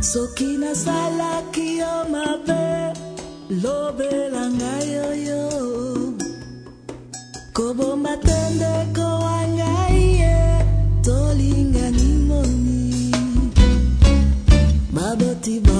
Soki nasala yo mabe lobela ngai yo kobomba tende ko wangai ye tolinga ni moni baboti ba